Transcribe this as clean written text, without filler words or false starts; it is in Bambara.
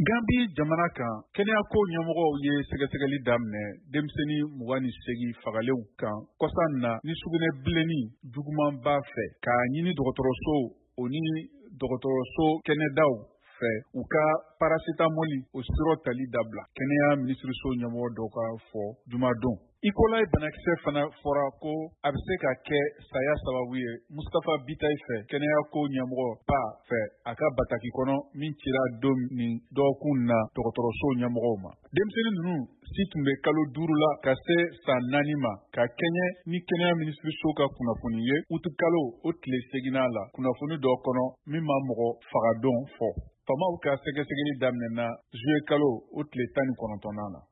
Gambi jamana kan kɛnɛya ko ɲɛmɔgɔw ye sɛgɛsɛgɛli daminɛ denmisɛnnin 28 fagalenw kan kɔsan na ni sugunɛ bilenni juguman b'a fɛ k'a ɲini dɔgɔtɔrɔso o ni dɔgɔtɔrɔso kɛnɛdaw fɛ u ka paracetamol o siro tali dabila kɛnɛya minisiriso ɲɛmɔgɔ dɔw ka fɔ jumadon. Ikola banakisɛ fana fɔra ko a bɛ se ka kɛ saya sababu ye Mustafa Bitayi fɛ kɛnɛya ko ɲɛmɔgɔ ba fɛ a ka bataki kɔnɔ min cira don nin dɔgɔkun na dɔgɔtɔrɔso ɲɛmɔgɔw ma. Denmisɛnnin ninnu si tun bɛ kalo 5 la ka se san 4 ma ka kɛɲɛ ni kɛnɛya minisiriso ka kunnafoni ye uti kalo o tile 8nan la kunnafoni dɔ kɔnɔ min ma mɔgɔ fagadon fɔ. Famaw ka sɛgɛsɛgɛli daminɛna juillet kalo o tile 19nan na.